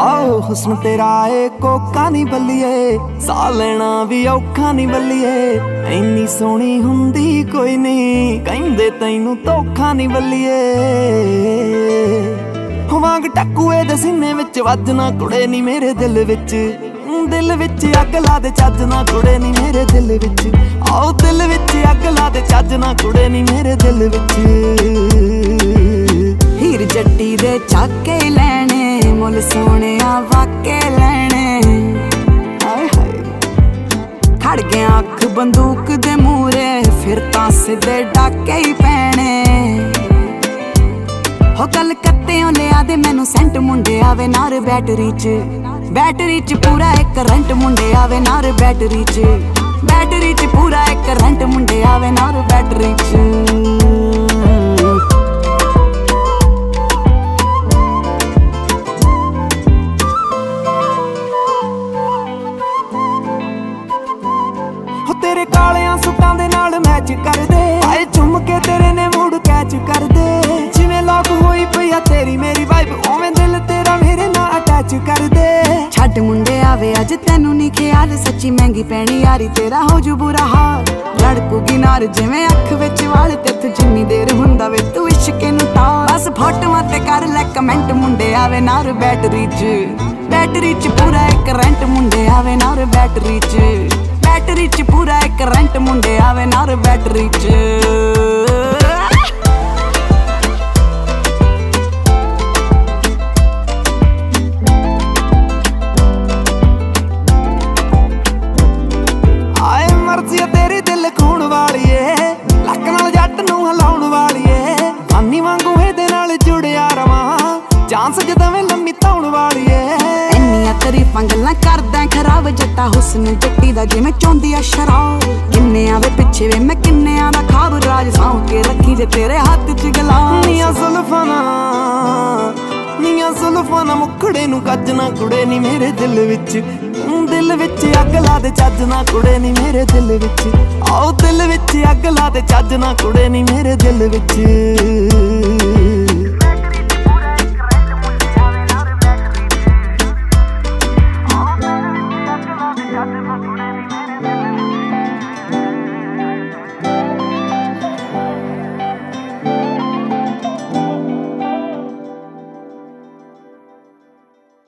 आओ हुस्न तेरा ए कोका नी बल्लिए, साह लेना भी औखा नी बल्लिए। इन्नी सोहनी हुंदी कोई नहीं, कहंदे तैनू धोखा नी बल्लिए। वांग टकुए दे सीने विच वजना कुड़े नी मेरे दिल विच, दिल विच अग ला दे चजना कुड़े नी मेरे दिल विच। आओ दिल विच अग ला दे चजना कुड़े नी मेरे दिल विच। हीर जट्टी दे चाके लैने, मुल सोने वाके लैने। खड़ गया अख बंदूक दे मूरे, फिर तां सिद्धे डाके ही पैने। हो कलकत्तेओ लिया दे मैनू सेंट, मुंडे आवे नार बैटरी च, बैटरी च पूरा एक करंट। मुंडे आवे नार बैटरी च, बैटरी च पूरा एक करंट। मुंडे आवे नार बैटरी च। तेरे कालियां सुटां दे नाल मैच कर दे, आए चुम के तेरे ने मूड कैच कर दे। जिवें लॉक होई पई तेरी मेरी वाइब, ओवें दिल तेरा मेरे नाल अटैच कर दे। छड्ड मुंडे आवे अज तैनू नी ख्याल, सच्ची महंगी पैनी यारी तेरा हो जू बुरा हाल। लड़कूगी नार जिवें अख विच वाल, तेथों जिन्नी देर हुंदा वे तू इश्क नूं टाल। बस फोटोआं ते कर लै कमेंट, मुंडे आवे नार बैटरी च, बैटरी च पूरा एक करंट। मुंडे आवे नार बैटरी च, बैटरी च पूरा एक करंट। मुंडे आवे नार बैटरी च। आए मर्जी तेरी दिल खून वालीए, लक नाल जट नूं हिलाउण वालीए। फानी वांगू इहदे नाल जुड़िया रवां, चांस जदवें लम्मी धौण वालीए। इन्नियां तरीफां गल्लां करदा खराब, जट्टा हुस्न जट्टी दा जिवें चौंदी आ शराब। किन्ने आवे पिछे वे मैं किन्ने दा खाब, राज सांभ के रखी जे तेरे हत्थ च गलास। नियां जुल्फां ना मुखड़े नूं कजना कुड़े नी मेरे दिल विच, दिल विच अग ला दे चजना कुड़े नी मेरे दिल विच। आओ दिल विच अग ला दे चजना कुड़े नी मेरे दिल विच।